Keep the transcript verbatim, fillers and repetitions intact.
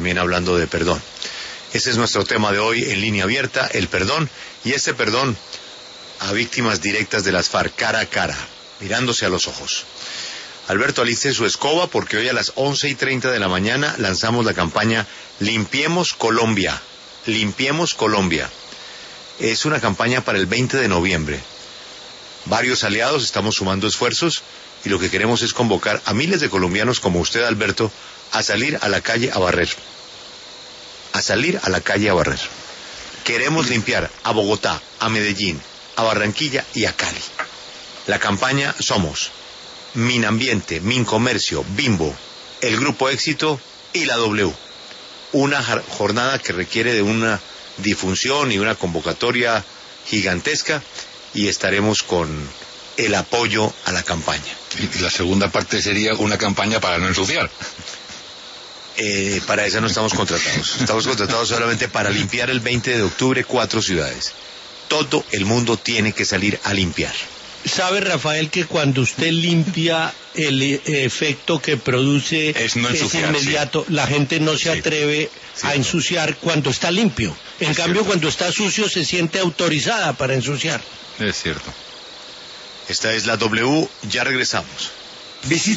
también hablando de perdón. Ese es nuestro tema de hoy en Línea Abierta, el perdón, y este perdón a víctimas directas de las FARC, cara a cara, mirándose a los ojos. Alberto, aliste su escoba porque hoy a las once y treinta de la mañana lanzamos la campaña Limpiemos Colombia. Limpiemos Colombia. Es una campaña para el veinte de noviembre. Varios aliados estamos sumando esfuerzos y lo que queremos es convocar a miles de colombianos como usted, Alberto, a salir a la calle a barrer. A salir a la calle a barrer. Queremos limpiar a Bogotá, a Medellín, a Barranquilla y a Cali. La campaña somos Minambiente, Mincomercio, Bimbo, el Grupo Éxito y la W. Una jornada que requiere de una difusión y una convocatoria gigantesca y estaremos con el apoyo a la campaña. Y la segunda parte sería una campaña para no ensuciar. Eh, para esa no estamos contratados. Estamos contratados solamente para limpiar el veinte de octubre cuatro ciudades. Todo el mundo tiene que salir a limpiar. ¿Sabe, Rafael, que cuando usted limpia el efecto que produce es, no ensuciar, es inmediato? Sí. La gente no se atreve sí. a ensuciar cuando está limpio. En es cambio, cierto. Cuando está sucio se siente autorizada para ensuciar. Es cierto. Esta es la W, ya regresamos. Visita